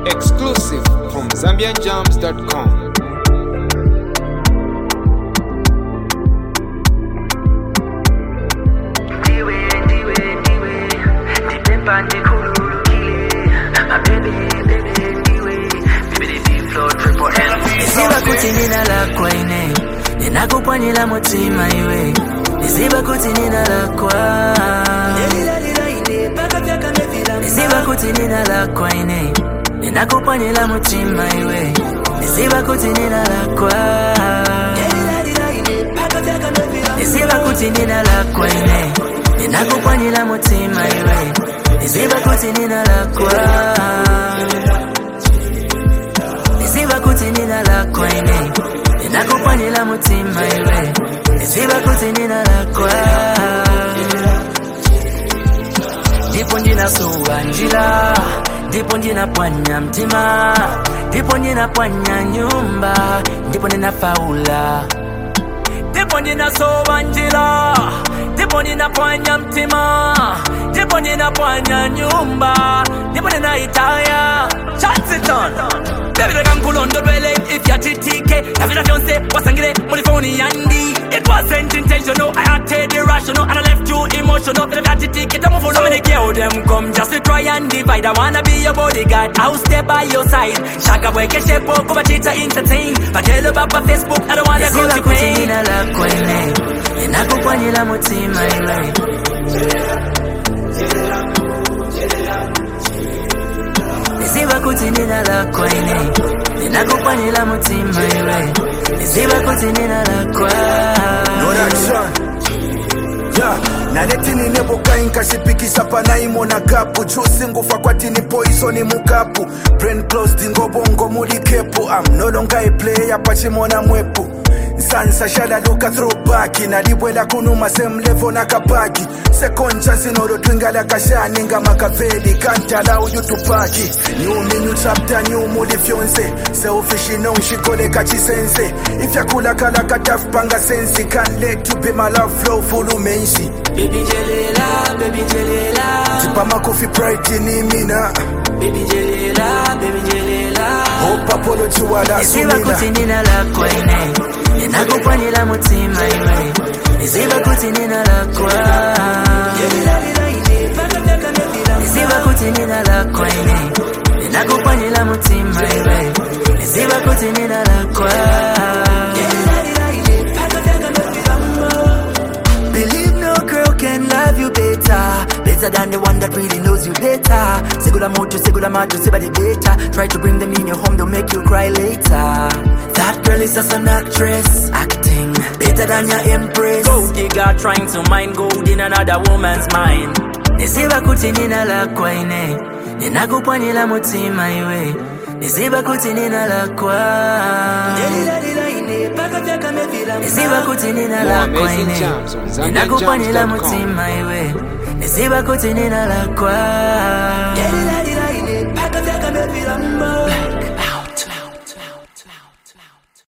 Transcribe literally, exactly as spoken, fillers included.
Exclusive from Zambian Jams dot com. Nisiba kuti nina la kwaine ninakupwanyila mutima iwe Nisiba kuti nina la kwa Nisiba kuti nina la kwaine ninakupwanyila mutima iwe Nisiba kuti nina la kwa Nisiba kuti nina la kwaine ninakupwanyila mutima iwe Nisiba kuti nina la kwa Nisiba kuti nina la kwaine ninakupwanyila mutima iwe Nisiba kuti nina la kwa Ndipo ndinasuwa njila Ndipo ndinapwanya mtima Ndipo ndinapwanya nyumba Ndipo ninafaula Ndipo ndinasuwa njila Ndipo ninapwanya mtima Ndipo ninapwanya nyumba Ndipo ninaitaya Chance it on Baby like I'm cool on the belly if you're T T K Navida fiance wasangire mulifoni yandi It wasn't intentional I acted irrational And I left you emotional But if you're T T K don't move on. So many girls them come just to try and divide I wanna be your bodyguard I'll stay by your side Shaka boy keshe po kuba chita entertain But tell you about Facebook I don't wanna go to pain Nisiba kuti nina la kwaine ninakupwanyila mutima iwe Nisiba kuti nina la kwaine ninakupwanyila mutima iwe Nisiba kuti nina la kwa No action Yeah, naleti nineboka inkashipikisa panaimo na kapu Juice ngufa kwati ni poison mukapu Brain closed ngobongo muli kepu I'm no longer a player pachimona mwepu Sansa shala luka throwback Nalibwela kunuma same level na kabagi Second chance noro twingala kashani nga makaveli Can't allow you to party New me new chapter new muli fiance Selfish no nshikole kachisense If ya kula kala kataf panga sensi Can't let you be my love flow fulu menshi Baby jelela, baby jelela Tipa makofi pride ni mina Baby jelela, baby jelela Hope apology wala sumina Nisiba kuti nina la kwaine ninakupwanyila mutima iwe Nisiba kuti nina la kwa Nisiba kuti nina la kwaine ninakupwanyila mutima iwe Nisiba kuti nina la kwa Believe no girl can love you better Better than the one that really knows you better Segula moto, segula mato, sebadi better Try to bring them in your home, they'll make you cry later That girl is just an actress Acting better than your empress Gold digger trying to mine gold in another woman's mind Nisiba kuti nina la kwaine ninakupwanyila mutima iwe Nisiba kuti nina la kwa Nisiba kuti nina la kwaine ninakupwanyila mutima iwe Nisiba kuti nina la kwa